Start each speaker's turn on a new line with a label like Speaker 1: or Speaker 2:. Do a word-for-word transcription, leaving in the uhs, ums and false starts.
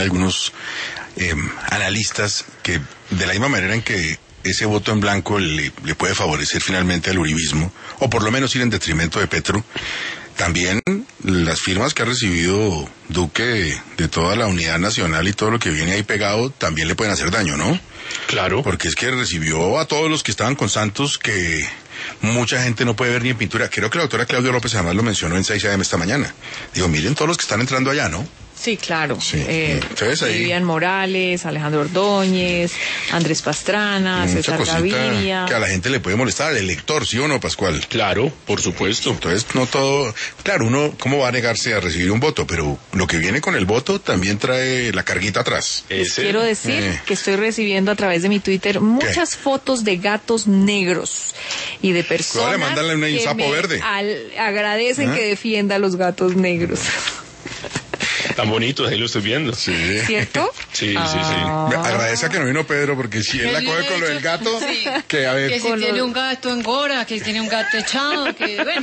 Speaker 1: algunos eh, analistas que de la misma manera en que ese voto en blanco le, le puede favorecer finalmente al uribismo, o por lo menos ir en detrimento de Petro, también las firmas que ha recibido Duque de, de toda la unidad nacional y todo lo que viene ahí pegado también le pueden hacer daño, ¿no?
Speaker 2: Claro.
Speaker 1: Porque es que recibió a todos los que estaban con Santos que mucha gente no puede ver ni en pintura. Creo que la doctora Claudia López además lo mencionó en seis A M esta mañana. Digo, miren todos los que están entrando allá, ¿no?
Speaker 3: Sí, claro.
Speaker 1: Sí.
Speaker 3: Eh,
Speaker 1: Entonces ahí
Speaker 3: Vivian Morales, Alejandro Ordóñez, Andrés Pastrana,
Speaker 1: mucha
Speaker 3: César
Speaker 1: cosita
Speaker 3: Gaviria.
Speaker 1: que a la gente le puede molestar, al elector, ¿sí o no, Pascual?
Speaker 2: Claro, por supuesto.
Speaker 1: Entonces, no todo... Claro, uno, ¿cómo va a negarse a recibir un voto? Pero lo que viene con el voto también trae la carguita atrás.
Speaker 2: Ese-
Speaker 3: Quiero decir
Speaker 1: Eh.
Speaker 3: que estoy recibiendo a través de mi Twitter muchas fotos de gatos negros y de personas
Speaker 1: Vale, mándale una- un
Speaker 3: que
Speaker 1: sapo
Speaker 3: me
Speaker 1: verde.
Speaker 3: al- agradecen
Speaker 1: ¿Ah?
Speaker 3: que defienda a los gatos negros.
Speaker 2: Tan bonito, ahí lo estoy viendo.
Speaker 1: Sí.
Speaker 3: ¿Cierto?
Speaker 2: Sí, sí,
Speaker 3: Ah.
Speaker 1: Me agradece a que no vino Pedro, porque si él la
Speaker 4: Yo
Speaker 1: coge
Speaker 4: le he
Speaker 1: con lo del
Speaker 4: dicho-
Speaker 1: gato,
Speaker 4: sí.
Speaker 1: que a ver...
Speaker 4: Que si
Speaker 3: Con
Speaker 4: tiene
Speaker 3: lo-
Speaker 4: un gato engora, que tiene un gato echado, que bueno.